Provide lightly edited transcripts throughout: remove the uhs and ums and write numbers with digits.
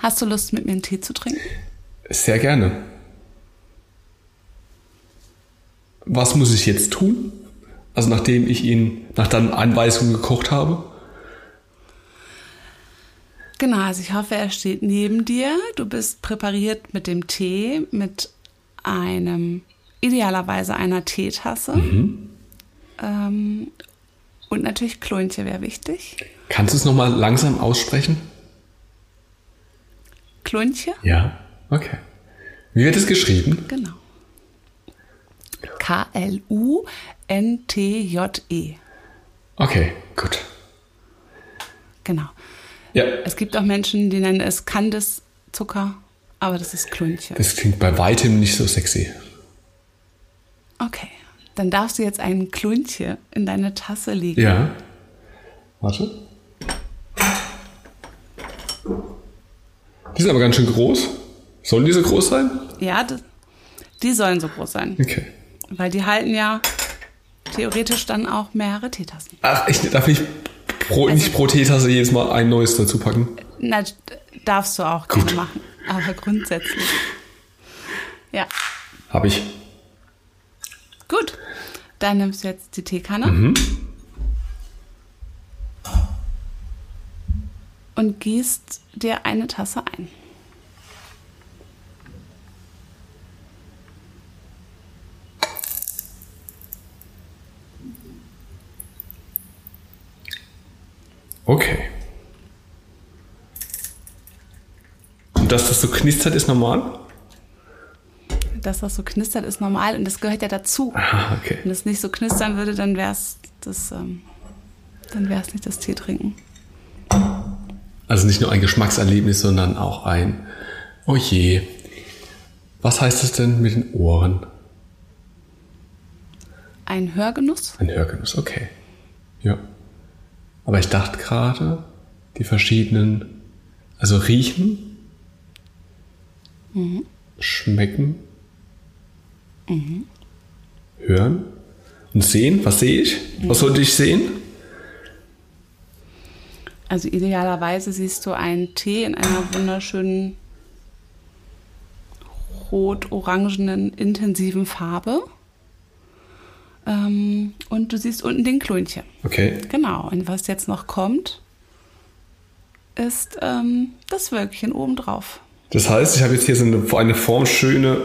Hast du Lust, mit mir einen Tee zu trinken? Sehr gerne. Was muss ich jetzt tun? Also nachdem ich ihn nach deinen Anweisungen gekocht habe? Genau, also ich hoffe, er steht neben dir. Du bist präpariert mit dem Tee, mit idealerweise einer Teetasse. Und natürlich Klonche wäre wichtig. Kannst du es nochmal langsam aussprechen? Klonche? Ja, okay. Wie wird es geschrieben? Genau. Klunтje. Okay, gut. Genau. Ja. Es gibt auch Menschen, die nennen es Kandiszucker, aber das ist Klunche. Das klingt bei weitem nicht so sexy. Okay, dann darfst du jetzt einen Klunche in deine Tasse legen. Ja. Warte. Die sind aber ganz schön groß. Sollen die so groß sein? Ja, die sollen so groß sein. Okay. Weil die halten ja theoretisch dann auch mehrere Teetassen. Ach, ich darf nicht pro Teetasse jedes Mal ein neues dazu packen? Na, darfst du auch gerne machen. Aber grundsätzlich. Ja. Habe ich. Gut. Dann nimmst du jetzt die Teekanne. Und gießt dir eine Tasse ein. Okay. Und dass das so knistert, ist normal? Dass das so knistert, ist normal und das gehört ja dazu. Aha, okay. Wenn es nicht so knistern würde, dann wäre es nicht das Teetrinken. Also nicht nur ein Geschmackserlebnis, sondern auch ein, oh je, was heißt es denn mit den Ohren? Ein Hörgenuss? Ein Hörgenuss, okay. Ja. Aber ich dachte gerade, die verschiedenen, also riechen, schmecken, hören und sehen. Was sehe ich? Was sollte ich sehen? Also idealerweise siehst du einen Tee in einer wunderschönen rot-orangenen, intensiven Farbe. Und du siehst unten den Klunche. Okay. Genau. Und was jetzt noch kommt, ist das Wölkchen obendrauf. Das heißt, ich habe jetzt hier so eine formschöne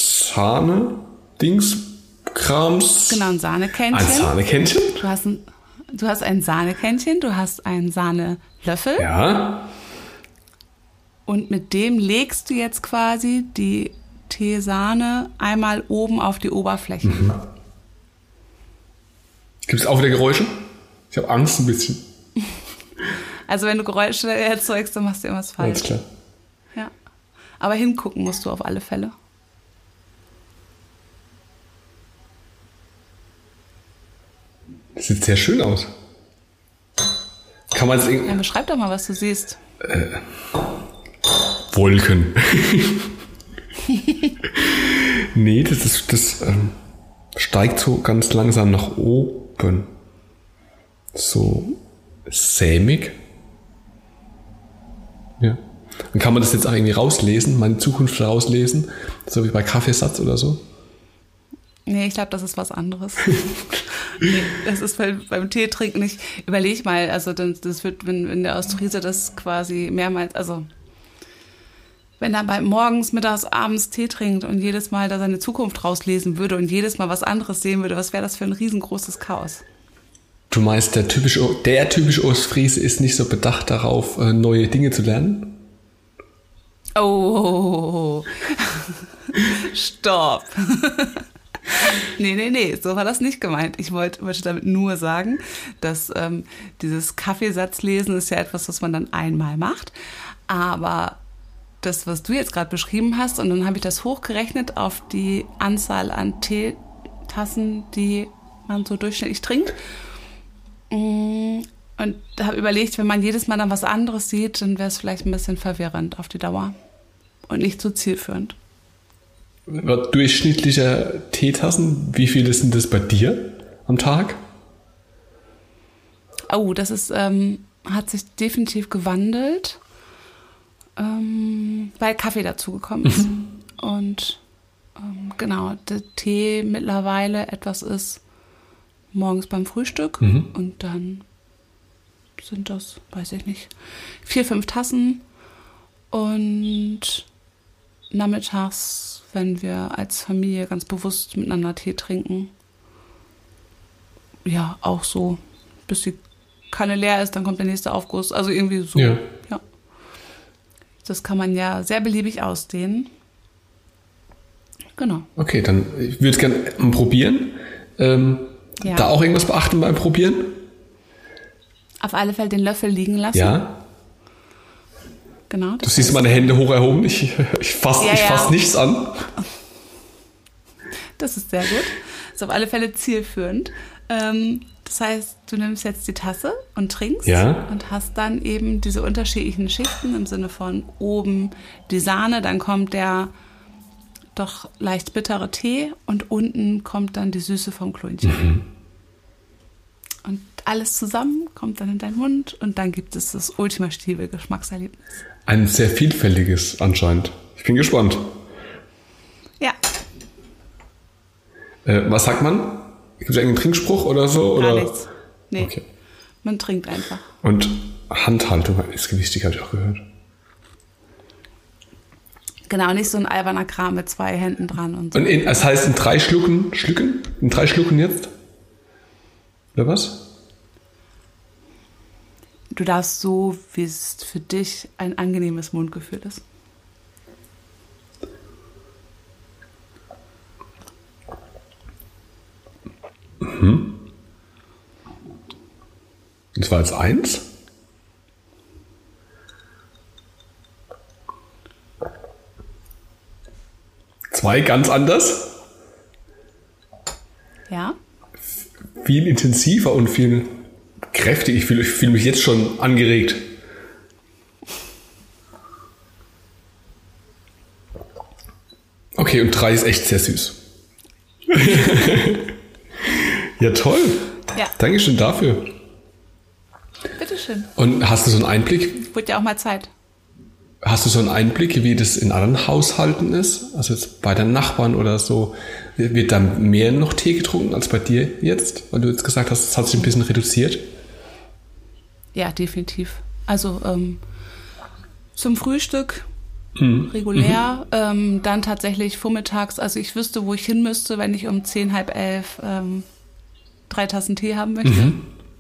Sahne-Dings-Krams. Genau, ein Sahnekännchen. Ein Sahnekännchen? Du hast ein Sahnekännchen, du hast einen Sahnelöffel. Ja. Und mit dem legst du jetzt quasi die Teesahne einmal oben auf die Oberfläche. Gibt es auch wieder Geräusche? Ich habe Angst ein bisschen. Also wenn du Geräusche erzeugst, dann machst du irgendwas falsch. Alles klar. Ja. Aber hingucken musst du auf alle Fälle. Das sieht sehr schön aus. Kann man es irgendwie... Ja, beschreib doch mal, was du siehst. Wolken. Nee, das steigt so ganz langsam nach oben. So sämig. Ja. Und kann man das jetzt auch irgendwie rauslesen, meine Zukunft rauslesen? So wie bei Kaffeesatz oder so? Nee, ich glaube, das ist was anderes. Nee, das ist beim Tee trinken nicht. Überleg mal, also das wird, wenn der Ostfriese das quasi mehrmals, also wenn er morgens, mittags, abends Tee trinkt und jedes Mal da seine Zukunft rauslesen würde und jedes Mal was anderes sehen würde, was wäre das für ein riesengroßes Chaos? Du meinst, der typische Ostfriese ist nicht so bedacht darauf, neue Dinge zu lernen? Oh, stopp. Nee, so war das nicht gemeint. Ich wollte damit nur sagen, dass dieses Kaffeesatzlesen ist ja etwas, was man dann einmal macht. Aber das, was du jetzt gerade beschrieben hast, und dann habe ich das hochgerechnet auf die Anzahl an Teetassen, die man so durchschnittlich trinkt. Und habe überlegt, wenn man jedes Mal dann was anderes sieht, dann wäre es vielleicht ein bisschen verwirrend auf die Dauer und nicht so zielführend. Durchschnittlicher Teetassen, wie viele sind das bei dir am Tag? Oh, das ist, hat sich definitiv gewandelt. weil Kaffee dazugekommen ist. Und genau, der Tee mittlerweile etwas ist morgens beim Frühstück und dann sind das, weiß ich nicht, 4, 5 Tassen und nachmittags, wenn wir als Familie ganz bewusst miteinander Tee trinken, ja, auch so, bis die Kanne leer ist, dann kommt der nächste Aufguss, also irgendwie so. Ja. Das kann man ja sehr beliebig ausdehnen. Genau. Okay, dann ich würde es gerne probieren. Da auch irgendwas beachten beim Probieren? Auf alle Fälle den Löffel liegen lassen. Ja. Genau. Du siehst meine Hände hoch erhoben. Ich fass nichts an. Das ist sehr gut. Das ist auf alle Fälle zielführend. Das heißt, du nimmst jetzt die Tasse und trinkst und hast dann eben diese unterschiedlichen Schichten im Sinne von oben die Sahne, dann kommt der doch leicht bittere Tee und unten kommt dann die Süße vom Klönchen. Und alles zusammen kommt dann in deinen Mund und dann gibt es das ultimative Geschmackserlebnis. Ein sehr vielfältiges anscheinend. Ich bin gespannt. Ja. Was sagt man? Gibt es irgendeinen Trinkspruch oder so? Gar oder? Nichts. Nee, okay. Man trinkt einfach. Und Handhaltung ist wichtig, habe ich auch gehört. Genau, nicht so ein alberner Kram mit 2 Händen dran und so. Und das heißt in 3 Schlucken? In 3 Schlucken jetzt? Oder was? Du darfst so, wie es für dich ein angenehmes Mundgefühl ist. Das war jetzt 1. Zwei ganz anders. Ja. Viel intensiver und viel kräftig. Ich fühl mich jetzt schon angeregt. Okay, und 3 ist echt sehr süß. Ja, toll. Ja. Dankeschön dafür. Bitteschön. Und hast du so einen Einblick? Wird ja auch mal Zeit. Hast du so einen Einblick, wie das in anderen Haushalten ist? Also jetzt bei deinen Nachbarn oder so. Wird da mehr noch Tee getrunken als bei dir jetzt? Weil du jetzt gesagt hast, es hat sich ein bisschen reduziert. Ja, definitiv. Also zum Frühstück regulär, dann tatsächlich vormittags. Also ich wüsste, wo ich hin müsste, wenn ich um 10, halb 11 3 Tassen Tee haben möchte.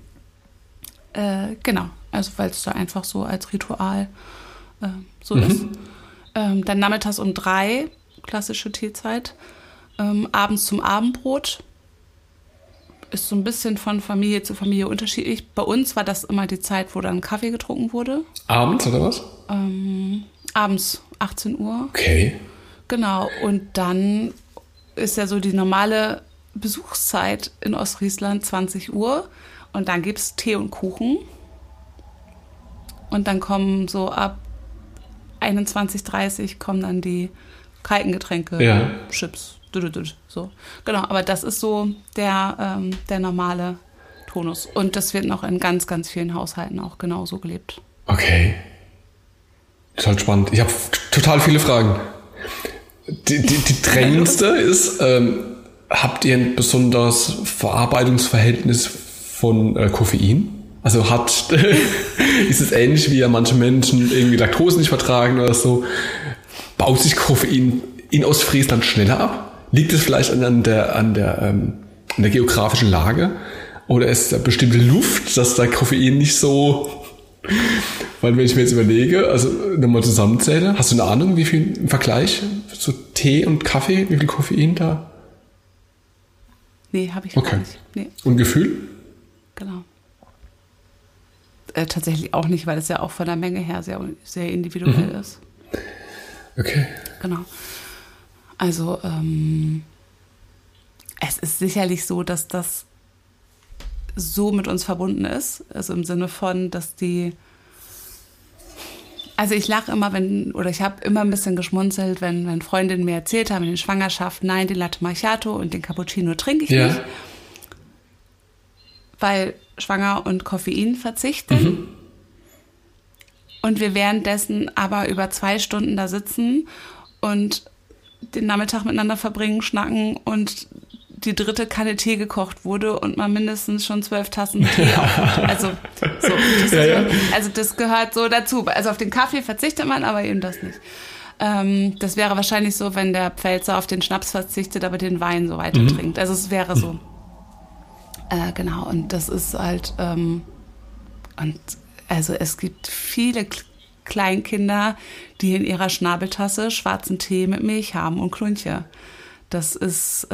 Genau, also weil es da einfach so als Ritual so ist. Dann nachmittags um 3, klassische Teezeit. Abends zum Abendbrot. Ist so ein bisschen von Familie zu Familie unterschiedlich. Bei uns war das immer die Zeit, wo dann Kaffee getrunken wurde. Abends oder was? Abends, 18 Uhr. Okay. Genau, und dann ist ja so die normale Besuchszeit in Ostfriesland 20 Uhr. Und dann gibt es Tee und Kuchen. Und dann kommen so ab 21:30 kommen dann die kalten Getränke, Chips, so. Genau, aber das ist so der normale Tonus. Und das wird noch in ganz, ganz vielen Haushalten auch genauso gelebt. Okay. Total spannend. Ich habe total viele Fragen. Die drängendste ist, habt ihr ein besonderes Verarbeitungsverhältnis von Koffein? Also ist es ähnlich wie ja manche Menschen irgendwie Laktose nicht vertragen oder so? Baut sich Koffein in Ostfriesland schneller ab? Liegt es vielleicht an der geografischen Lage? Oder ist da bestimmte Luft, dass da Koffein nicht so... Weil wenn ich mir jetzt überlege, also nochmal zusammenzähle, hast du eine Ahnung, wie viel im Vergleich zu Tee und Kaffee, wie viel Koffein da? Nee, habe ich gar nicht. Nee. Und Gefühl? Genau. Tatsächlich auch nicht, weil es ja auch von der Menge her sehr, sehr individuell ist. Okay. Genau. Also es ist sicherlich so, dass das so mit uns verbunden ist. Also im Sinne von, dass also ich lache immer, ich habe immer ein bisschen geschmunzelt, wenn Freundinnen mir erzählt haben in der Schwangerschaft, nein, den Latte Macchiato und den Cappuccino trinke ich nicht. Weil schwanger und Koffein verzichten. und wir währenddessen aber über 2 Stunden da sitzen und den Nachmittag miteinander verbringen, schnacken und die 3. Kanne Tee gekocht wurde und man mindestens schon 12 Tassen Tee aufmacht. Also, so, also das gehört so dazu. Also auf den Kaffee verzichtet man, aber eben das nicht. Das wäre wahrscheinlich so, wenn der Pfälzer auf den Schnaps verzichtet, aber den Wein so weiter trinkt. Also es wäre so. Genau, und das ist halt, und also es gibt viele Kleinkinder, die in ihrer Schnabeltasse schwarzen Tee mit Milch haben und Klunche. Das ist,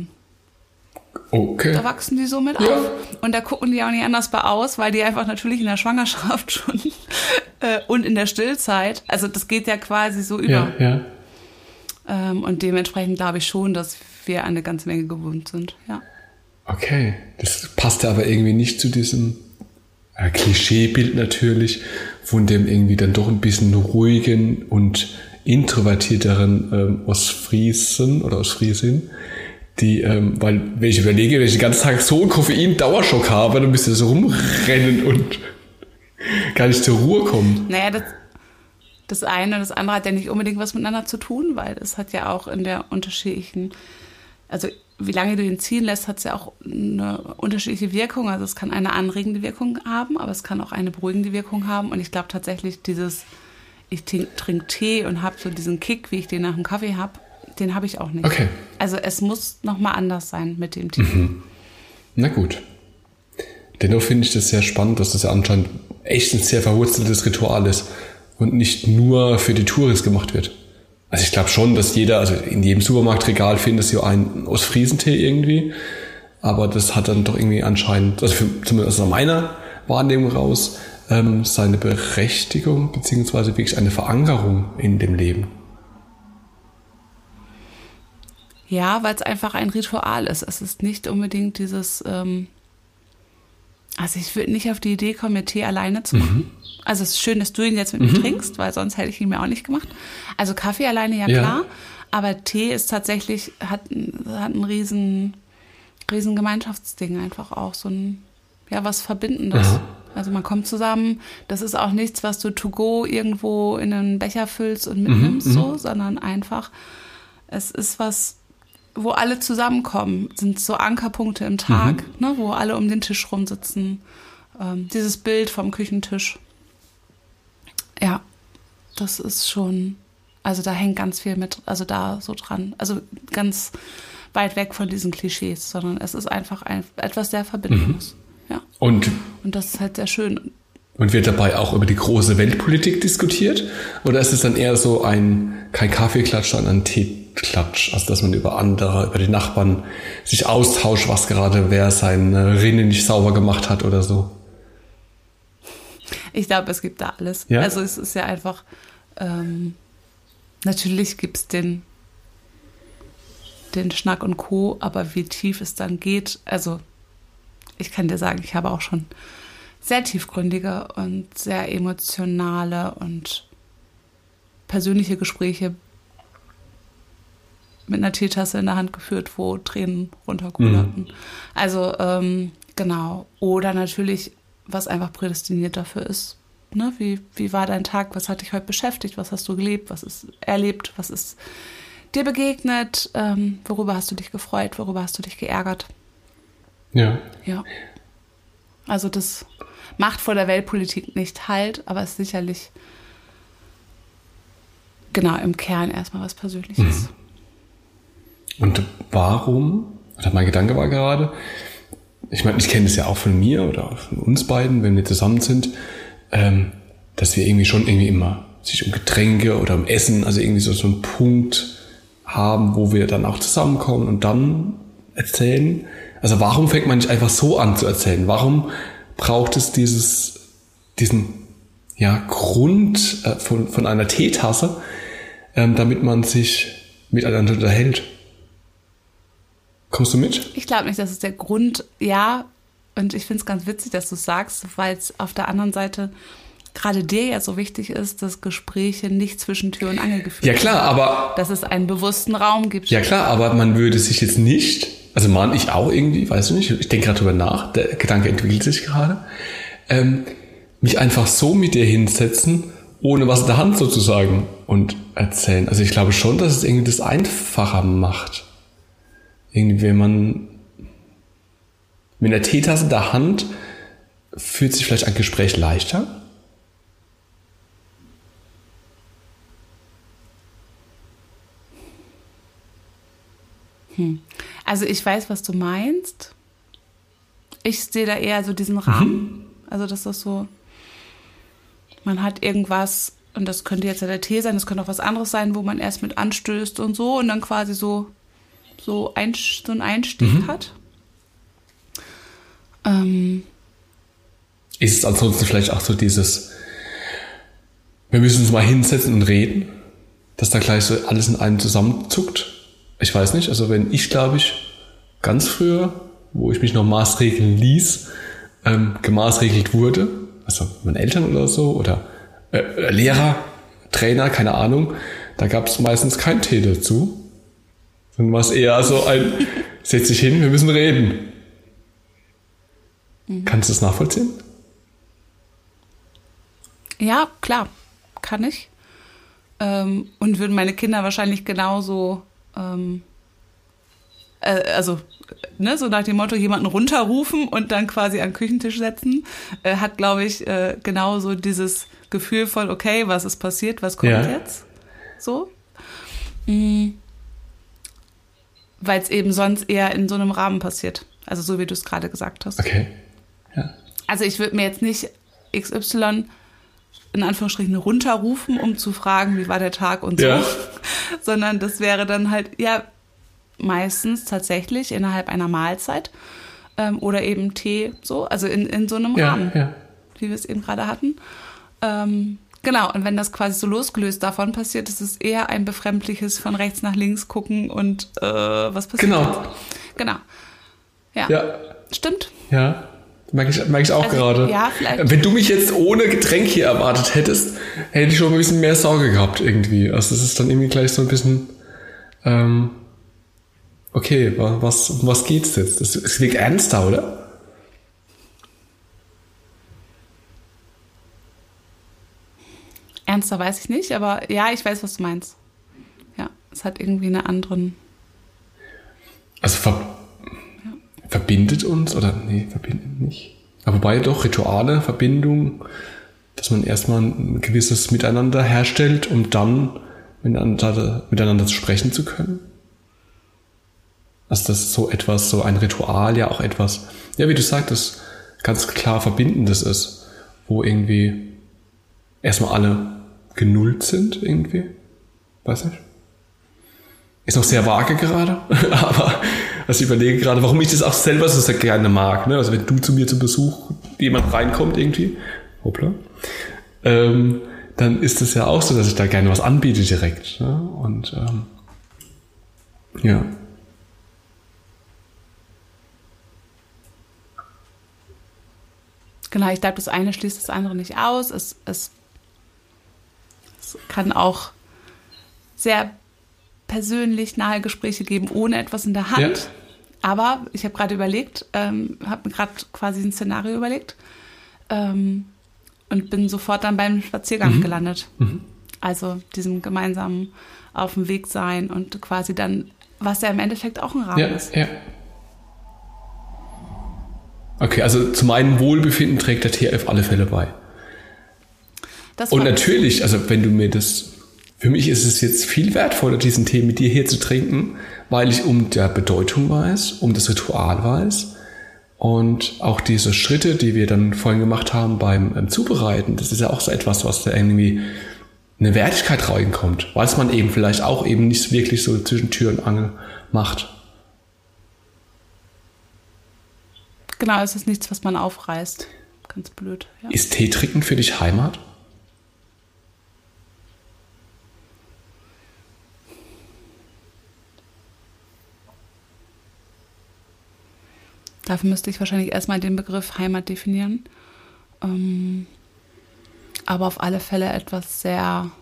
okay. Da wachsen die so mit auf. Und da gucken die auch nicht anders bei aus, weil die einfach natürlich in der Schwangerschaft schon und in der Stillzeit, also das geht ja quasi so über. Ja. Und dementsprechend glaube ich schon, dass wir eine ganze Menge gewohnt sind, ja. Okay, das passt aber irgendwie nicht zu diesem Klischeebild natürlich, von dem irgendwie dann doch ein bisschen ruhigen und introvertierteren Ostfriesen oder Ostfriesin, die, weil wenn ich überlege, wenn ich den ganzen Tag so einen Koffein-Dauerschock habe, dann müsste ich so rumrennen und gar nicht zur Ruhe kommen. Naja, das eine und das andere hat ja nicht unbedingt was miteinander zu tun, weil es hat ja auch in der unterschiedlichen, also wie lange du ihn ziehen lässt, hat es ja auch eine unterschiedliche Wirkung. Also es kann eine anregende Wirkung haben, aber es kann auch eine beruhigende Wirkung haben. Und ich glaube tatsächlich, ich trinke Tee und habe so diesen Kick, wie ich den nach dem Kaffee habe, den habe ich auch nicht. Okay. Also es muss nochmal anders sein mit dem Tee. Mhm. Na gut. Dennoch finde ich das sehr spannend, dass das ja anscheinend echt ein sehr verwurzeltes Ritual ist und nicht nur für die Touris gemacht wird. Also ich glaube schon, dass also in jedem Supermarktregal findest du einen Ostfriesentee irgendwie, aber das hat dann doch irgendwie anscheinend, also zumindest aus meiner Wahrnehmung raus, seine Berechtigung beziehungsweise wirklich eine Verankerung in dem Leben. Ja, weil es einfach ein Ritual ist. Es ist nicht unbedingt dieses, also ich würde nicht auf die Idee kommen, mir Tee alleine zu machen. Also es ist schön, dass du ihn jetzt mit mir trinkst, weil sonst hätte ich ihn mir auch nicht gemacht. Also Kaffee alleine, ja klar, aber Tee ist tatsächlich, hat ein riesen Gemeinschaftsding einfach auch, so ein, ja, was Verbindendes. Aha. Also man kommt zusammen, das ist auch nichts, was du to go irgendwo in einen Becher füllst und mitnimmst, so, sondern einfach, es ist was, wo alle zusammenkommen, sind so Ankerpunkte im Tag, ne, wo alle um den Tisch rumsitzen. Dieses Bild vom Küchentisch. Ja, das ist schon, also da hängt ganz viel mit, also da so dran. Also ganz weit weg von diesen Klischees, sondern es ist einfach etwas sehr Verbindendes. Ja. Und das ist halt sehr schön. Und wird dabei auch über die große Weltpolitik diskutiert? Oder ist es dann eher so kein Kaffeeklatsch, sondern ein Teeklatsch? Also, dass man über die Nachbarn sich austauscht, was gerade wer seine Rinne nicht sauber gemacht hat oder so? Ich glaube, es gibt da alles. Ja? Also, es ist ja einfach, natürlich gibt es den Schnack und Co., aber wie tief es dann geht, also, ich kann dir sagen, ich habe auch schon sehr tiefgründige und sehr emotionale und persönliche Gespräche mit einer Teetasse in der Hand geführt, wo Tränen runterkulerten. Also, genau. Oder natürlich, was einfach prädestiniert dafür ist. Ne? Wie war dein Tag? Was hat dich heute beschäftigt? Was hast du gelebt? Was ist erlebt? Was ist dir begegnet? Worüber hast du dich gefreut? Worüber hast du dich geärgert? Ja. Also das macht vor der Weltpolitik nicht Halt, aber ist sicherlich genau im Kern erstmal was Persönliches. Und warum, oder mein Gedanke war gerade, ich meine, ich kenne das ja auch von mir oder von uns beiden, wenn wir zusammen sind, dass wir irgendwie immer sich um Getränke oder um Essen, also irgendwie so einen Punkt haben, wo wir dann auch zusammenkommen und dann erzählen. Also warum fängt man nicht einfach so an zu erzählen? Warum braucht es diesen Grund von einer Teetasse, damit man sich miteinander unterhält? Kommst du mit? Ich glaube nicht, dass es der Grund, und ich finde es ganz witzig, dass du es sagst, weil es auf der anderen Seite gerade dir ja so wichtig ist, dass Gespräche nicht zwischen Tür und Angel geführt werden. Ja klar, aber... Dass es einen bewussten Raum gibt. Ja klar, aber man würde sich jetzt nicht... Also ich auch irgendwie, weiß ich nicht, ich denke gerade drüber nach, der Gedanke entwickelt sich gerade, mich einfach so mit dir hinsetzen ohne was in der Hand sozusagen und erzählen. Also ich glaube schon, dass es irgendwie das einfacher macht. Irgendwie, wenn man mit einer Teetasse in der Hand fühlt sich vielleicht ein Gespräch leichter. Also ich weiß, was du meinst. Ich sehe da eher so diesen Rahmen. Also das ist so, man hat irgendwas, und das könnte jetzt ja der Tee sein, das könnte auch was anderes sein, wo man erst mit anstößt und so und dann quasi so einen Einstieg hat. Ist es ansonsten vielleicht auch so dieses, wir müssen uns mal hinsetzen und reden, dass da gleich so alles in einem zusammenzuckt? Ich weiß nicht, also wenn ich, glaube ich, ganz früher, wo ich mich noch maßregeln ließ, gemaßregelt wurde, also meine Eltern oder so, oder Lehrer, Trainer, keine Ahnung, da gab es meistens keinen Tee dazu. Dann war es eher so ein, setz dich hin, wir müssen reden. Kannst du das nachvollziehen? Ja, klar, kann ich. Und würden meine Kinder wahrscheinlich genauso, so nach dem Motto, jemanden runterrufen und dann quasi an den Küchentisch setzen, hat, glaube ich, genauso dieses Gefühl von, okay, was ist passiert, was kommt jetzt? So. Weil es eben sonst eher in so einem Rahmen passiert. Also so, wie du es gerade gesagt hast. Okay. Ja. Also ich würde mir jetzt nicht XY in Anführungsstrichen runterrufen, um zu fragen, wie war der Tag und so, sondern das wäre dann halt, meistens tatsächlich innerhalb einer Mahlzeit oder eben Tee, so, also in so einem Rahmen, wie wir es eben gerade hatten. Genau, und wenn das quasi so losgelöst davon passiert, ist es eher ein befremdliches von rechts nach links gucken und was passiert jetzt? Genau. Ja. Stimmt. Ja. Merke ich auch gerade. Ja, vielleicht. Wenn du mich jetzt ohne Getränk hier erwartet hättest, hätte ich schon ein bisschen mehr Sorge gehabt irgendwie. Also es ist dann irgendwie gleich so ein bisschen, okay, um was geht's jetzt? Es wirkt ernster, oder? Ernster weiß ich nicht, aber ja, ich weiß, was du meinst. Ja, es hat irgendwie einen anderen... Also verbindet uns, oder nee, verbindet nicht. Aber wobei doch Rituale, Verbindung, dass man erstmal ein gewisses Miteinander herstellt, um dann miteinander sprechen zu können. Also das ist so ein Ritual, ja auch etwas, ja wie du sagtest, ganz klar Verbindendes ist, wo irgendwie erstmal alle genullt sind irgendwie. Weiß nicht. Ist noch sehr vage gerade, aber also ich überlege gerade, warum ich das auch selber so sehr gerne mag. Ne? Also wenn du zu mir zu Besuch, jemand reinkommt irgendwie, hoppla, dann ist es ja auch so, dass ich da gerne was anbiete direkt. Ne? Und ja. Genau, ich glaube, das eine schließt das andere nicht aus. Es kann auch sehr persönlich nahe Gespräche geben, ohne etwas in der Hand. Ja. Aber ich habe gerade überlegt, habe mir gerade quasi ein Szenario überlegt und bin sofort dann beim Spaziergang gelandet. Also diesem gemeinsamen auf dem Weg sein und quasi dann, was ja im Endeffekt auch ein Rahmen ist. Ja. Okay, also zu meinem Wohlbefinden trägt der Tee auf alle Fälle bei. Und natürlich, also wenn du mir das, für mich ist es jetzt viel wertvoller, diesen Tee mit dir hier zu trinken, weil ich um der Bedeutung weiß, um das Ritual weiß und auch diese Schritte, die wir dann vorhin gemacht haben beim Zubereiten, das ist ja auch so etwas, was da irgendwie eine Wertigkeit reinkommt, weil es man eben vielleicht auch eben nicht wirklich so zwischen Tür und Angel macht. Genau, es ist nichts, was man aufreißt. Ganz blöd. Ja. Ist Tee trinken für dich Heimat? Dafür müsste ich wahrscheinlich erstmal den Begriff Heimat definieren. Aber auf alle Fälle etwas sehr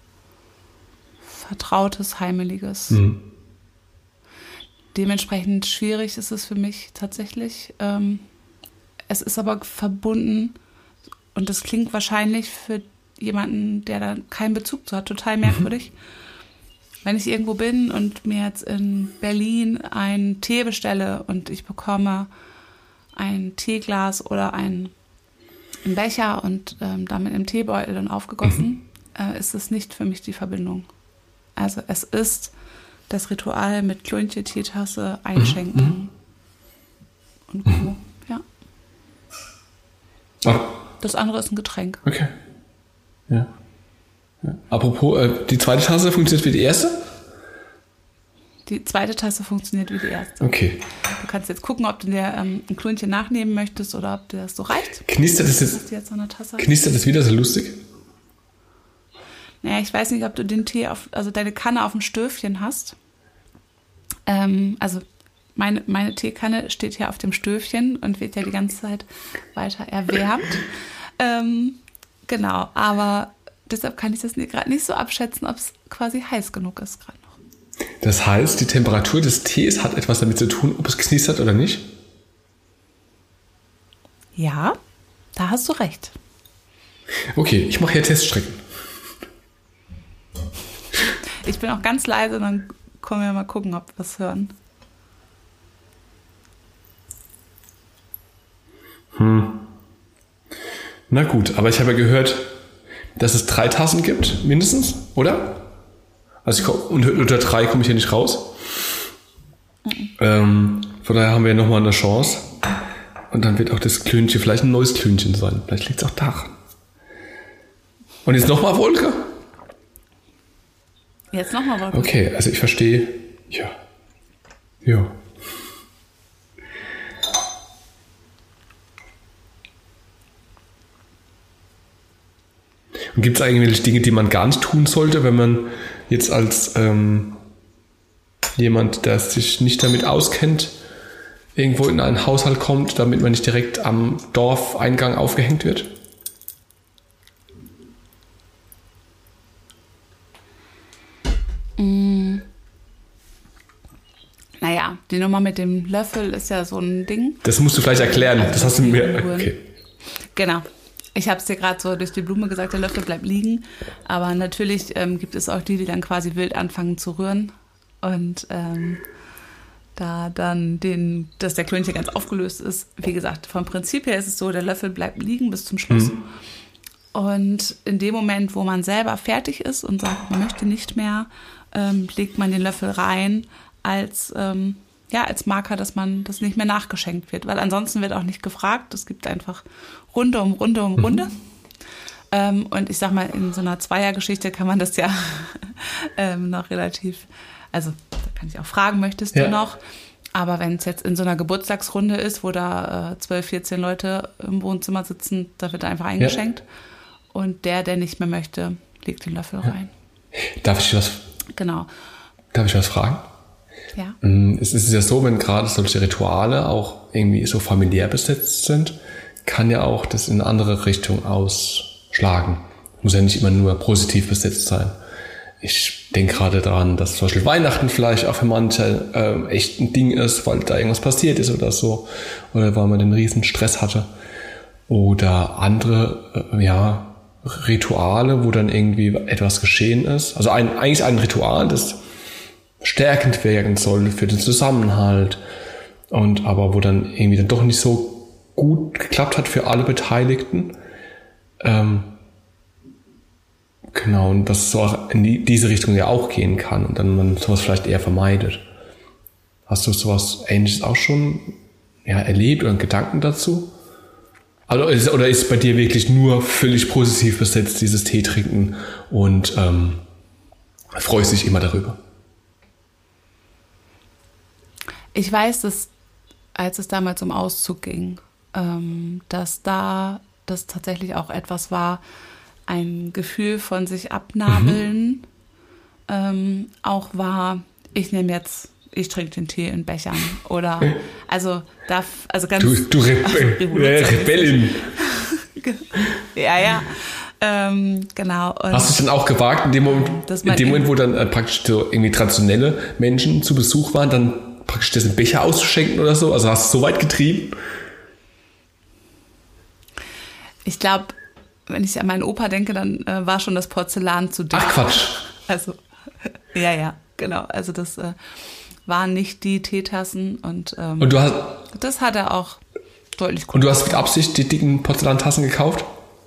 Vertrautes, Heimeliges. Dementsprechend schwierig ist es für mich tatsächlich. Es ist aber verbunden und das klingt wahrscheinlich für jemanden, der da keinen Bezug zu hat. Total merkwürdig. Wenn ich irgendwo bin und mir jetzt in Berlin einen Tee bestelle und ich bekomme ein Teeglas oder einen Becher und damit im Teebeutel dann aufgegossen, ist es nicht für mich die Verbindung. Also es ist das Ritual mit Klönche, Teetasse, Einschenken und Co. Ja. Ah. Das andere ist ein Getränk. Okay. Ja. Apropos, die zweite Tasse funktioniert wie die erste? Die zweite Tasse funktioniert wie die erste. Okay. Du kannst jetzt gucken, ob du dir ein Klönchen nachnehmen möchtest oder ob dir das so reicht. Knistert das knistert das wieder so lustig? Naja, ich weiß nicht, ob du den Tee also deine Kanne auf dem Stöfchen hast. Also meine Teekanne steht hier auf dem Stöfchen und wird ja die ganze Zeit weiter erwärmt. Genau, aber deshalb kann ich das gerade nicht so abschätzen, ob es quasi heiß genug ist gerade noch. Das heißt, die Temperatur des Tees hat etwas damit zu tun, ob es knistert oder nicht? Ja, da hast du recht. Okay, ich mache hier Teststrecken. Ich bin auch ganz leise, dann können wir mal gucken, ob wir was hören. Na gut, aber ich habe ja gehört, dass es 3 Tassen gibt, mindestens, oder? Also unter 3 komme ich hier nicht raus. Von daher haben wir ja nochmal eine Chance. Und dann wird auch das Klönchen vielleicht ein neues Klönchen sein. Vielleicht liegt es auch daran. Und jetzt nochmal Wolke? Jetzt nochmal Wolke. Okay, also ich verstehe. Ja. Und gibt es eigentlich Dinge, die man gar nicht tun sollte, wenn man jetzt als jemand, der sich nicht damit auskennt, irgendwo in einen Haushalt kommt, damit man nicht direkt am Dorfeingang aufgehängt wird? Naja, die Nummer mit dem Löffel ist ja so ein Ding. Das musst du vielleicht erklären. Das hast du mir... Okay. Genau. Ich habe es dir gerade so durch die Blume gesagt, der Löffel bleibt liegen. Aber natürlich gibt es auch die dann quasi wild anfangen zu rühren. Und da dann dass der Klönchen ganz aufgelöst ist. Wie gesagt, vom Prinzip her ist es so, der Löffel bleibt liegen bis zum Schluss. Und in dem Moment, wo man selber fertig ist und sagt, man möchte nicht mehr, legt man den Löffel rein als Marker, dass man das nicht mehr nachgeschenkt wird. Weil ansonsten wird auch nicht gefragt. Es gibt einfach Runde um Runde um Runde. Und ich sag mal, in so einer Zweiergeschichte kann man das ja noch relativ, also da kann ich auch fragen, möchtest du noch? Aber wenn es jetzt in so einer Geburtstagsrunde ist, wo da 12, 14 Leute im Wohnzimmer sitzen, da wird einfach eingeschenkt. Und der nicht mehr möchte, legt den Löffel rein. Darf ich was fragen? Ja. Es ist ja so, wenn gerade solche Rituale auch irgendwie so familiär besetzt sind, kann ja auch das in eine andere Richtung ausschlagen. Muss ja nicht immer nur positiv besetzt sein. Ich denke gerade daran, dass zum Beispiel Weihnachten vielleicht auch für manche echt ein Ding ist, weil da irgendwas passiert ist oder so. Oder weil man den riesen Stress hatte. Oder andere, Rituale, wo dann irgendwie etwas geschehen ist. Also eigentlich ein Ritual, das stärkend werden soll für den Zusammenhalt. Aber wo dann irgendwie dann doch nicht so gut geklappt hat für alle Beteiligten. Genau, und dass es so auch in diese Richtung ja auch gehen kann und dann man sowas vielleicht eher vermeidet. Hast du sowas Ähnliches auch schon erlebt oder einen Gedanken dazu? Oder ist bei dir wirklich nur völlig positiv besetzt, dieses Tee trinken und freust dich immer darüber? Ich weiß, dass als es damals um Auszug ging, dass da das tatsächlich auch etwas war, ein Gefühl von sich abnabeln, auch war, ich trinke den Tee in Bechern oder ganz du Rebellin. Ja. Genau. Und hast du es dann auch gewagt, in dem Moment, wo dann praktisch so irgendwie traditionelle Menschen zu Besuch waren, dann praktisch das in Becher auszuschenken oder so? Also hast du es so weit getrieben? Ich glaube, wenn ich an meinen Opa denke, dann war schon das Porzellan zu dick. Ach Quatsch. Also, ja, genau. Also das waren nicht die Teetassen und du hast, das hat er auch deutlich gut. Und du hast mit Absicht die dicken Porzellantassen gekauft?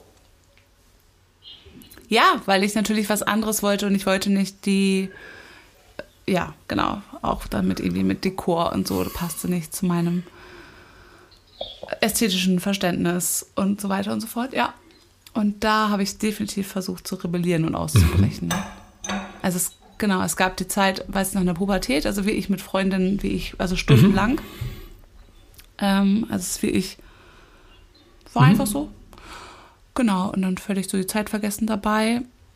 Ja, weil ich natürlich was anderes wollte und ich wollte nicht ja, genau, auch damit irgendwie mit Dekor und so, das passte nicht zu meinem ästhetischen Verständnis und so weiter und so fort, ja. Und da habe ich definitiv versucht zu rebellieren und auszubrechen. Also es gab die Zeit, weiß ich noch, in der Pubertät, also wie ich mit Freundinnen, also stundenlang. Also es ist wie ich, war einfach so. Genau, und dann völlig so die Zeit vergessen dabei.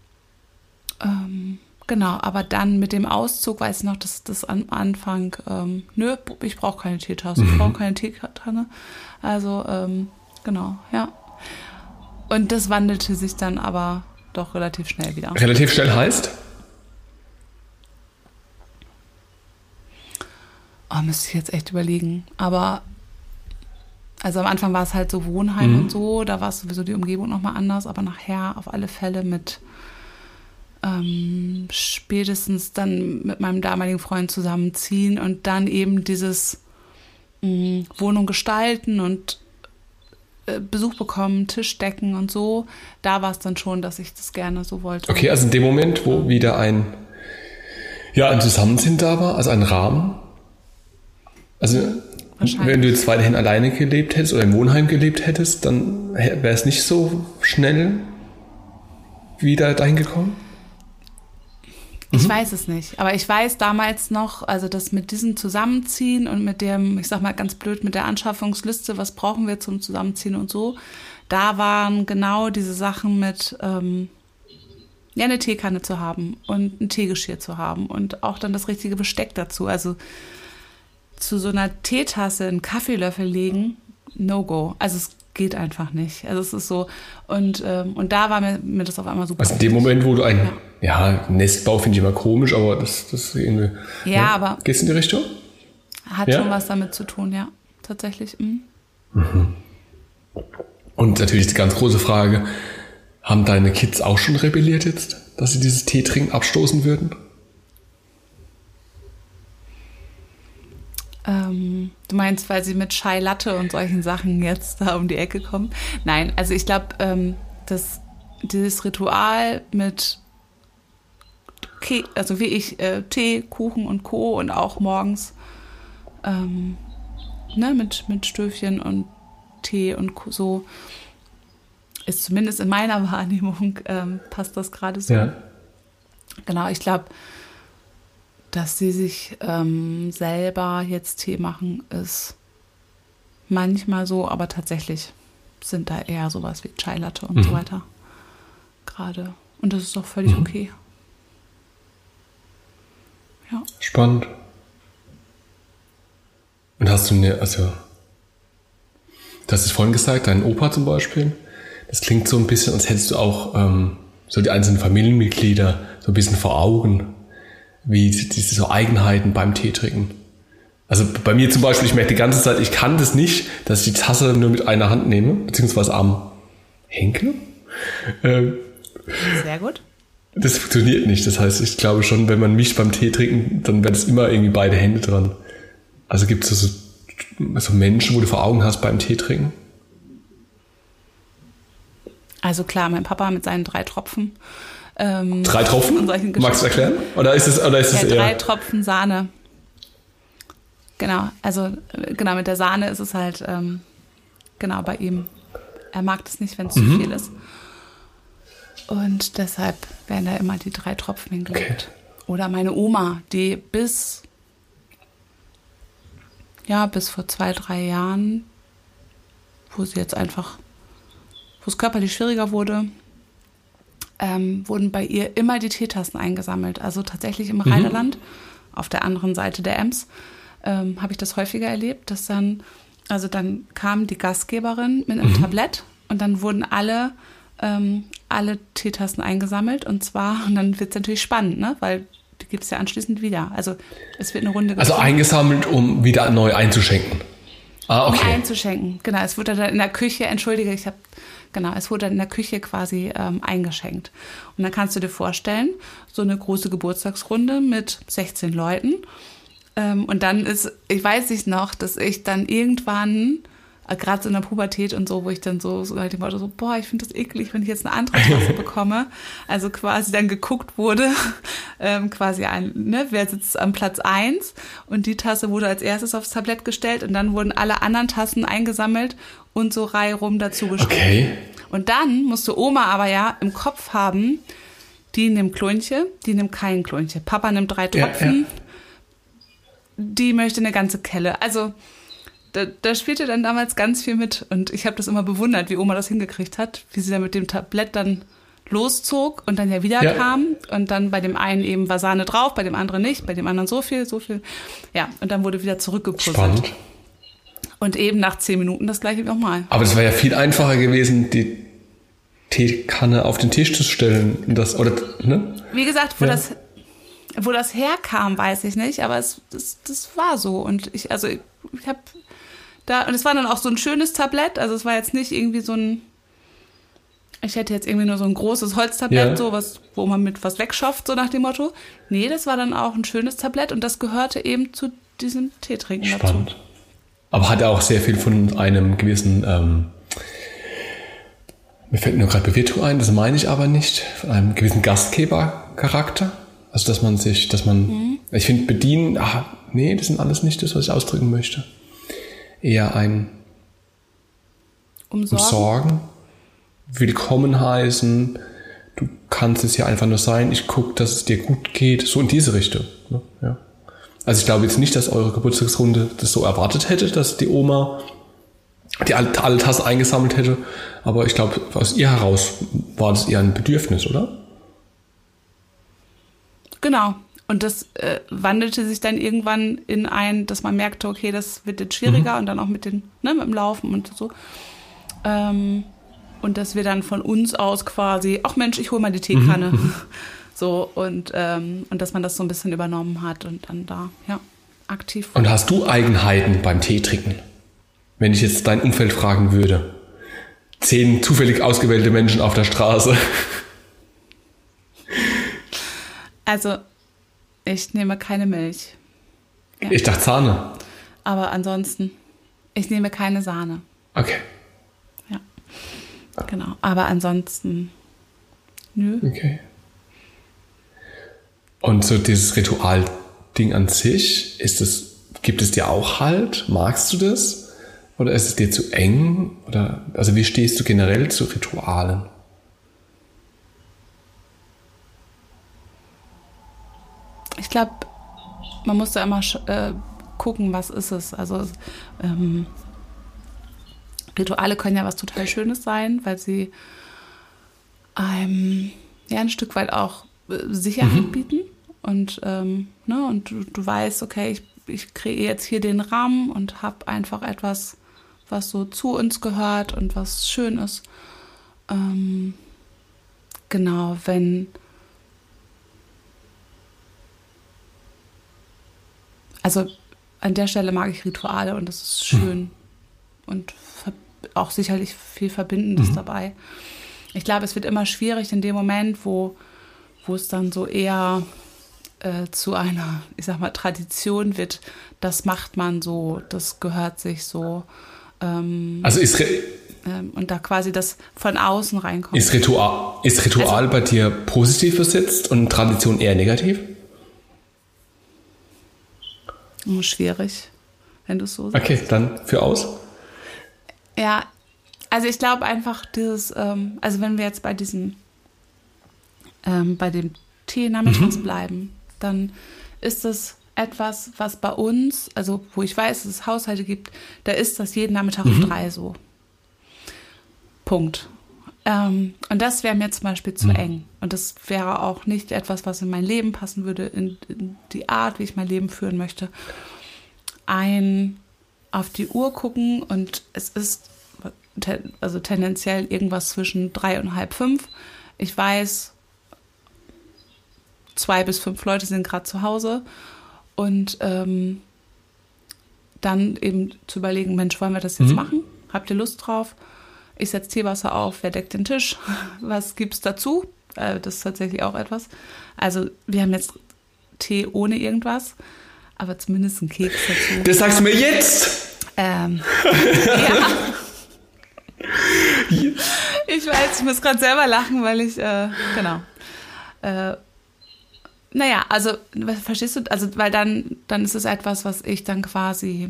Genau, aber dann mit dem Auszug, weiß ich noch, dass das am Anfang, nö, ich brauche keine Teetasse, ich brauche keine Teekanne. Also, genau, ja. Und das wandelte sich dann aber doch relativ schnell wieder. Relativ schnell heißt? Müsste ich jetzt echt überlegen. Aber, also am Anfang war es halt so Wohnheim und so, da war es sowieso die Umgebung nochmal anders, aber nachher auf alle Fälle mit spätestens dann mit meinem damaligen Freund zusammenziehen und dann eben dieses Wohnung gestalten und Besuch bekommen, Tisch decken und so. Da war es dann schon, dass ich das gerne so wollte. Okay, also in dem Moment, wo wieder ein Zusammenziehen da war, also ein Rahmen. Also wenn du jetzt weiterhin alleine gelebt hättest oder im Wohnheim gelebt hättest, dann wäre es nicht so schnell wieder dahin gekommen? Ich weiß es nicht, aber ich weiß damals noch, also das mit diesem Zusammenziehen und mit dem, ich sag mal ganz blöd, mit der Anschaffungsliste, was brauchen wir zum Zusammenziehen und so, da waren genau diese Sachen mit, eine Teekanne zu haben und ein Teegeschirr zu haben und auch dann das richtige Besteck dazu. Also zu so einer Teetasse einen Kaffeelöffel legen, no go. Also es geht einfach nicht. Also es ist so, und da war mir das auf einmal super. Also in dem Moment, wo du Nestbau finde ich immer komisch, aber das irgendwie. Ja, aber. Geht's in die Richtung? Hat schon was damit zu tun, ja. Tatsächlich. Und natürlich die ganz große Frage, haben deine Kids auch schon rebelliert jetzt, dass sie dieses Teetrinken abstoßen würden? Du meinst, weil sie mit Chai Latte und solchen Sachen jetzt da um die Ecke kommen? Nein, also ich glaube, dieses Ritual mit also wie ich Tee, Kuchen und Co. und auch morgens mit Stöfchen und Tee und so ist zumindest in meiner Wahrnehmung passt das gerade so. Ja. Genau, ich glaube, dass sie sich selber jetzt Tee machen, ist manchmal so, aber tatsächlich sind da eher sowas wie Chai Latte und so weiter gerade. Und das ist doch völlig okay. Ja. Spannend. Und hast du du hast es vorhin gesagt, dein Opa zum Beispiel, das klingt so ein bisschen, als hättest du auch so die einzelnen Familienmitglieder so ein bisschen vor Augen, wie diese so Eigenheiten beim Tee trinken. Also bei mir zum Beispiel, ich merke die ganze Zeit, ich kann das nicht, dass ich die Tasse nur mit einer Hand nehme, beziehungsweise am Henkel. Sehr gut. Das funktioniert nicht. Das heißt, ich glaube schon, wenn man mischt beim Tee trinken, dann werden es immer irgendwie beide Hände dran. Also gibt es so Menschen, wo du vor Augen hast beim Tee trinken? Also klar, mein Papa mit seinen 3 Tropfen. 3 Tropfen? Magst du es erklären? Oder ist es eher 3 Tropfen Sahne. Genau, also mit der Sahne ist es halt bei ihm. Er mag das nicht, wenn es zu viel ist. Und deshalb werden da immer die 3 Tropfen hingelegt. Okay. Oder meine Oma, die bis vor 2-3 Jahren, wo es körperlich schwieriger wurde, wurden bei ihr immer die Teetassen eingesammelt. Also tatsächlich im Rheinland, auf der anderen Seite der Ems, habe ich das häufiger erlebt, dass dann kam die Gastgeberin mit einem Tablett und dann wurden alle Teetassen eingesammelt und dann wird es natürlich spannend, ne? Weil die gibt es ja anschließend wieder. Also es wird eine Runde Also eingesammelt, um wieder neu einzuschenken. Ah, um okay. einzuschenken. Genau, es wurde dann in der Küche, es wurde dann in der Küche quasi eingeschenkt. Und dann kannst du dir vorstellen, so eine große Geburtstagsrunde mit 16 Leuten. Und dann ich weiß nicht noch, dass ich dann irgendwann, gerade so in der Pubertät und so, wo ich dann so nach dem Motto so, boah, ich finde das eklig, wenn ich jetzt eine andere Tasse bekomme. Also quasi dann geguckt wurde, wer sitzt am Platz 1, und die Tasse wurde als erstes aufs Tablett gestellt und dann wurden alle anderen Tassen eingesammelt und so reihum dazugestellt. Okay. Und dann musste Oma aber ja im Kopf haben, die nimmt Klonche, die nimmt kein Klonche. Papa nimmt 3 Tropfen, Ja. die möchte eine ganze Kelle. Also da spielte dann damals ganz viel mit. Und ich habe das immer bewundert, wie Oma das hingekriegt hat, wie sie dann mit dem Tablett dann loszog und dann ja wieder kam. Und dann bei dem einen eben war Sahne drauf, bei dem anderen nicht, bei dem anderen so viel. Ja, und dann wurde wieder zurückgepuzzelt. Spannend. Und eben nach 10 Minuten das gleiche nochmal. Aber es war ja viel einfacher gewesen, die Teekanne auf den Tisch zu stellen. Ne? Wie gesagt, wo das herkam, weiß ich nicht, aber das war so. Und ich habe und es war dann auch so ein schönes Tablett, also es war jetzt nicht irgendwie ich hätte jetzt irgendwie nur so ein großes Holztablett, wo man mit was wegschafft, so nach dem Motto. Nee, das war dann auch ein schönes Tablett und das gehörte eben zu diesem Teetrinken dazu. Spannend. Aber hat er auch sehr viel von einem gewissen, mir fällt nur gerade Bewirtung ein, das meine ich aber nicht, von einem gewissen Gastgebercharakter. Also ich finde bedienen, das sind alles nicht das, was ich ausdrücken möchte. Eher ein Umsorgen, willkommen heißen, du kannst es ja einfach nur sein, ich gucke, dass es dir gut geht, so in diese Richtung. Ne? Ja. Also ich glaube jetzt nicht, dass eure Geburtstagsrunde das so erwartet hätte, dass die Oma die alle Tassen eingesammelt hätte, aber ich glaube, aus ihr heraus war das eher ein Bedürfnis, oder? Genau. Und das wandelte sich dann irgendwann in dass man merkte, okay, das wird jetzt schwieriger und dann auch mit dem Laufen und so. Und dass wir dann von uns aus quasi, ach Mensch, ich hole mal die Teekanne. So, und dass man das so ein bisschen übernommen hat und dann da, aktiv. Und hast du Eigenheiten beim Teetrinken? Wenn ich jetzt dein Umfeld fragen würde. 10 zufällig ausgewählte Menschen auf der Straße. Also, ich nehme keine Milch. Ja. Ich dachte Sahne. Aber ansonsten, ich nehme keine Sahne. Okay. Ja, genau. Aber ansonsten, nö. Okay. Und so dieses Ritualding an sich, gibt es dir auch Halt? Magst du das? Oder ist es dir zu eng? Also wie stehst du generell zu Ritualen? Ich glaube, man muss da immer gucken, was ist es. Also Rituale können ja was total Schönes sein, weil sie einem ein Stück weit auch Sicherheit bieten. Und, und du weißt, okay, ich kreiere jetzt hier den Rahmen und habe einfach etwas, was so zu uns gehört und was schön ist. Genau, also an der Stelle mag ich Rituale und das ist schön und auch sicherlich viel Verbindendes dabei. Ich glaube, es wird immer schwierig in dem Moment, wo es dann so eher zu einer, ich sag mal, Tradition wird. Das macht man so, das gehört sich so. Also und da quasi das von außen reinkommt. Ist Ritual bei dir positiv besetzt und Tradition eher negativ? Schwierig, wenn du es so sagst. Okay, dann für aus. Ja, also ich glaube einfach dieses, also wenn wir jetzt bei diesem, bei dem Tee nachmittags bleiben, dann ist es etwas, was bei uns, also wo ich weiß, dass es Haushalte gibt, da ist das jeden Nachmittag um 3 so. Punkt. Und das wäre mir zum Beispiel zu eng. Und das wäre auch nicht etwas, was in mein Leben passen würde, in die Art, wie ich mein Leben führen möchte. Auf die Uhr gucken und es ist also tendenziell irgendwas zwischen 3 und halb 5. Ich weiß, 2 bis 5 Leute sind gerade zu Hause und dann dann eben zu überlegen, Mensch, wollen wir das jetzt machen? Habt ihr Lust drauf? Ich setze Teewasser auf, wer deckt den Tisch? Was gibt's dazu? Das ist tatsächlich auch etwas. Also wir haben jetzt Tee ohne irgendwas, aber zumindest einen Keks dazu. Das sagst du mir jetzt? Ja. Ich weiß, ich muss gerade selber lachen, weil ich, genau. Naja, also, verstehst du, also, weil dann ist es etwas, was ich dann quasi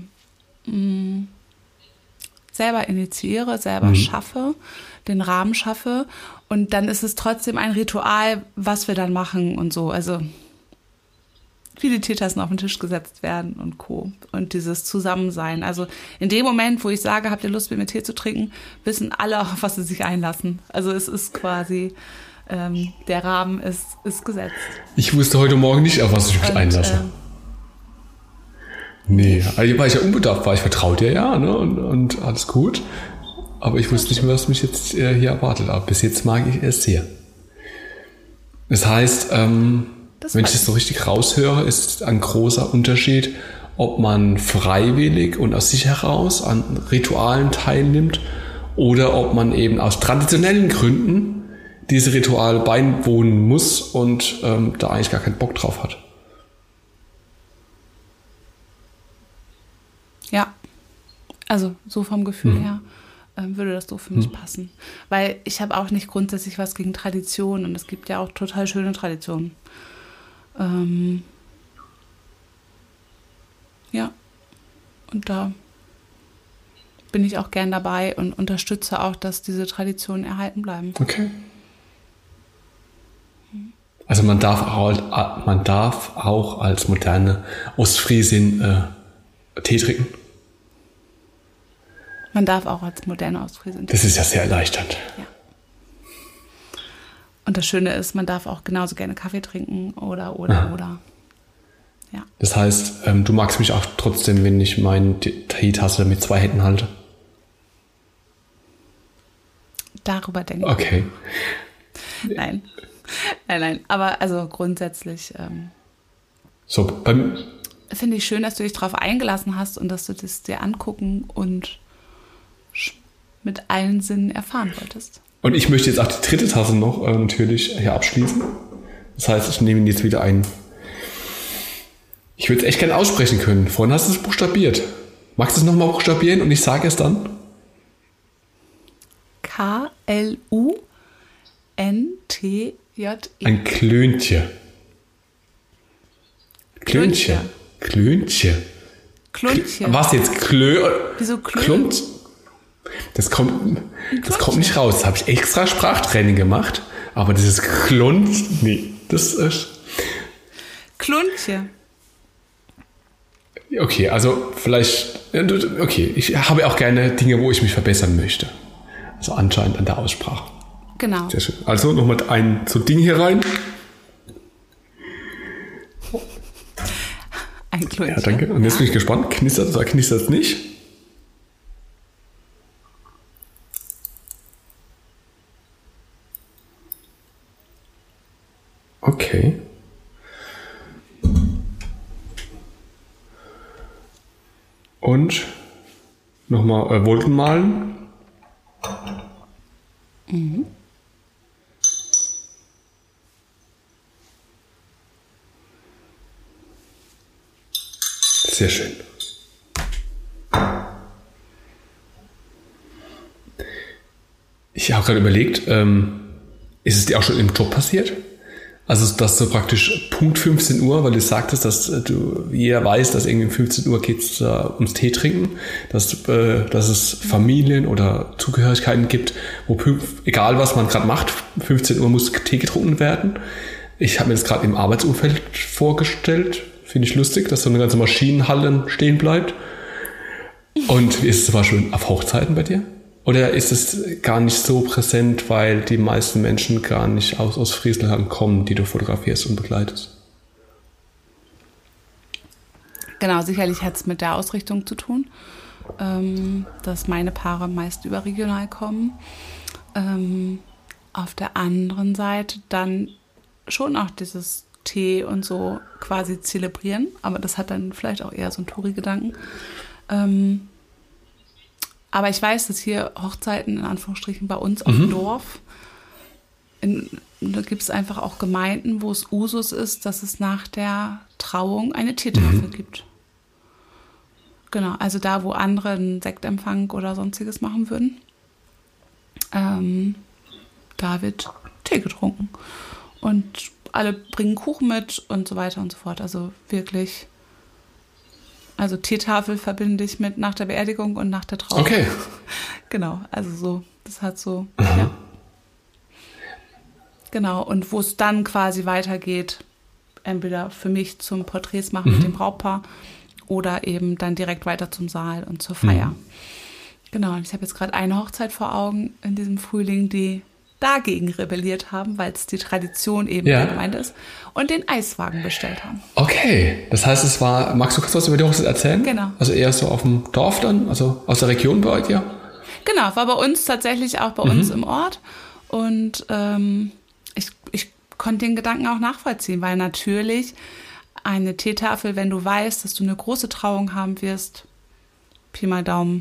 selber initiiere, selber schaffe, den Rahmen schaffe und dann ist es trotzdem ein Ritual, was wir dann machen und so, also viele Teetassen auf den Tisch gesetzt werden und Co. Und dieses Zusammensein. Also in dem Moment, wo ich sage, habt ihr Lust, mit mir Tee zu trinken, wissen alle, auf was sie sich einlassen. Also es ist quasi, der Rahmen ist gesetzt. Ich wusste heute Morgen nicht, auf was ich mich einlasse. Nee, also weil ich ja unbedarft war. Ich vertraue dir ja, ne? Und alles gut. Aber ich wusste nicht mehr, was mich jetzt hier erwartet. Aber bis jetzt mag ich es sehr. Das heißt, wenn ich das so richtig raushöre, ist ein großer Unterschied, ob man freiwillig und aus sich heraus an Ritualen teilnimmt oder ob man eben aus traditionellen Gründen diese Rituale beiwohnen muss und da eigentlich gar keinen Bock drauf hat. Ja, also so vom Gefühl her würde das so für mich passen. Weil ich habe auch nicht grundsätzlich was gegen Tradition und es gibt ja auch total schöne Traditionen. Ja, und da bin ich auch gern dabei und unterstütze auch, dass diese Traditionen erhalten bleiben. Okay. Also man darf auch als moderne Ostfriesin Tee trinken? Man darf auch als moderne Ostfriesin. Das ist ja sehr erleichternd. Ja. Und das Schöne ist, man darf auch genauso gerne Kaffee trinken oder. Ja. Das heißt, du magst mich auch trotzdem, wenn ich meine Teetasse mit 2 Händen halte? Darüber denke ich. Okay. Nein. Aber also grundsätzlich So, finde ich schön, dass du dich darauf eingelassen hast und dass du das dir angucken und mit allen Sinnen erfahren wolltest. Und ich möchte jetzt auch die 3. Tasse noch natürlich hier abschließen. Das heißt, ich nehme ihn jetzt wieder ein. Ich würde es echt gerne aussprechen können. Vorhin hast du es buchstabiert. Magst du es nochmal buchstabieren und ich sage es dann? K-L-U-N-T-J-E. Ein Klöntje. Klöntje. Was jetzt? Wieso Klö? Das kommt nicht raus. Das habe ich extra Sprachtraining gemacht. Aber dieses Klont, nee, das ist... Kluntje. Okay, also vielleicht... Okay, ich habe auch gerne Dinge, wo ich mich verbessern möchte. Also anscheinend an der Aussprache. Genau. Sehr schön. Also nochmal ein so Ding hier rein. Ein Klöntchen. Ja, danke. Und jetzt bin ich gespannt. Knistert es oder knistert es nicht? Okay. Und nochmal Wolken malen. Mhm. Sehr schön. Ich habe gerade überlegt, ist es dir auch schon im Job passiert? Also, dass du praktisch Punkt 15 Uhr, weil du sagtest, dass jeder weiß, dass irgendwie um 15 Uhr geht es ums Tee trinken, dass es Familien oder Zugehörigkeiten gibt, wo egal was man gerade macht, 15 Uhr muss Tee getrunken werden. Ich habe mir das gerade im Arbeitsumfeld vorgestellt. Finde ich lustig, dass so eine ganze Maschinenhalle stehen bleibt. Und wie ist es zum Beispiel auf Hochzeiten bei dir? Oder ist es gar nicht so präsent, weil die meisten Menschen gar nicht aus Friesland kommen, die du fotografierst und begleitest? Genau, sicherlich hat es mit der Ausrichtung zu tun, dass meine Paare meist überregional kommen. Auf der anderen Seite dann schon auch dieses Tee und so quasi zelebrieren, aber das hat dann vielleicht auch eher so einen Touri-Gedanken. Aber ich weiß, dass hier Hochzeiten in Anführungsstrichen bei uns auf dem Dorf, da gibt es einfach auch Gemeinden, wo es Usus ist, dass es nach der Trauung eine Teetafel gibt. Genau, also da, wo andere einen Sektempfang oder sonstiges machen würden, da wird Tee getrunken. Und alle bringen Kuchen mit und so weiter und so fort. Also wirklich, also Teetafel verbinde ich mit nach der Beerdigung und nach der Trauung. Okay. Genau, also so, das hat so, ja. Genau, und wo es dann quasi weitergeht, entweder für mich zum Porträts machen mit dem Brautpaar oder eben dann direkt weiter zum Saal und zur Feier. Genau, und ich habe jetzt gerade eine Hochzeit vor Augen in diesem Frühling, die dagegen rebelliert haben, weil es die Tradition eben der Gemeinde ist und den Eiswagen bestellt haben. Okay, das heißt, magst du kurz was über die Hochzeit erzählen? Genau. Also eher so auf dem Dorf dann, also aus der Region bei euch, ja? Genau, war bei uns tatsächlich auch bei uns im Ort und ich konnte den Gedanken auch nachvollziehen, weil natürlich eine Teetafel, wenn du weißt, dass du eine große Trauung haben wirst, Pi mal Daumen,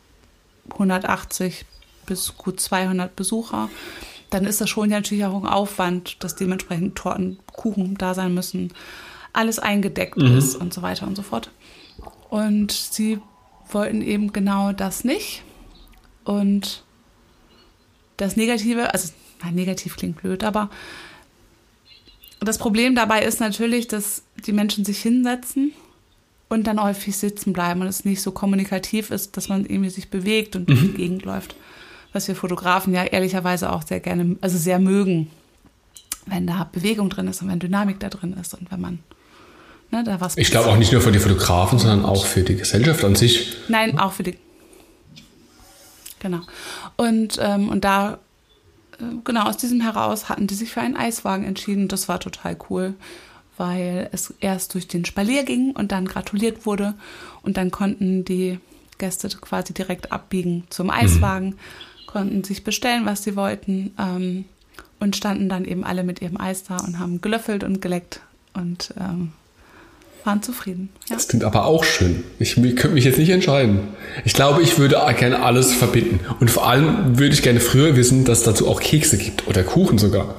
180 bis gut 200 Besucher, dann ist das schon ja natürlich auch ein Aufwand, dass dementsprechend Torten, Kuchen da sein müssen, alles eingedeckt ist und so weiter und so fort. Und sie wollten eben genau das nicht. Und das Negative, also negativ klingt blöd, aber das Problem dabei ist natürlich, dass die Menschen sich hinsetzen und dann häufig sitzen bleiben und es nicht so kommunikativ ist, dass man irgendwie sich bewegt und durch die Gegend läuft. Was wir Fotografen ja ehrlicherweise auch sehr gerne, also sehr mögen, wenn da Bewegung drin ist und wenn Dynamik da drin ist und wenn man da was... Ich glaube auch nicht nur für die Fotografen, sondern auch für die Gesellschaft an sich. Nein, auch für die... Genau. Und da, genau aus diesem heraus hatten die sich für einen Eiswagen entschieden. Das war total cool, weil es erst durch den Spalier ging und dann gratuliert wurde und dann konnten die Gäste quasi direkt abbiegen zum Eiswagen, konnten sich bestellen, was sie wollten und standen dann eben alle mit ihrem Eis da und haben gelöffelt und geleckt und waren zufrieden. Ja. Das klingt aber auch schön. Ich könnte mich jetzt nicht entscheiden. Ich glaube, ich würde gerne alles verbinden. Und vor allem würde ich gerne früher wissen, dass es dazu auch Kekse gibt oder Kuchen sogar.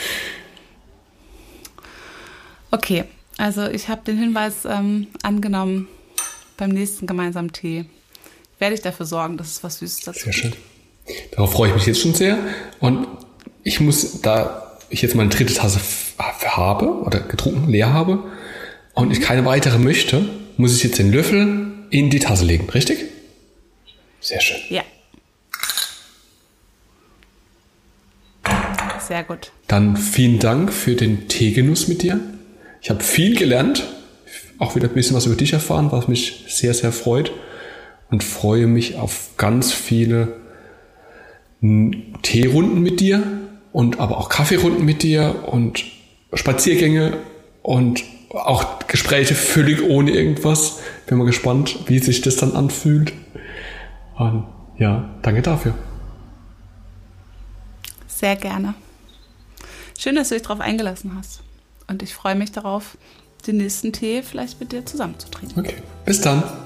Okay, also ich habe den Hinweis angenommen, beim nächsten gemeinsamen Tee werde ich dafür sorgen, dass es was Süßes dazu gibt. Sehr schön. Darauf freue ich mich jetzt schon sehr. Und ich muss, da ich jetzt meine dritte Tasse habe oder getrunken, leer habe und ich keine weitere möchte, muss ich jetzt den Löffel in die Tasse legen, richtig? Sehr schön. Ja. Sehr gut. Dann vielen Dank für den Teegenuss mit dir. Ich habe viel gelernt, auch wieder ein bisschen was über dich erfahren, was mich sehr, sehr freut. Und freue mich auf ganz viele Teerunden mit dir und aber auch Kaffeerunden mit dir und Spaziergänge und auch Gespräche völlig ohne irgendwas. Bin mal gespannt, wie sich das dann anfühlt. Und ja, danke dafür. Sehr gerne. Schön, dass du dich darauf eingelassen hast. Und ich freue mich darauf, den nächsten Tee vielleicht mit dir zusammen zu trinken. Okay, bis dann.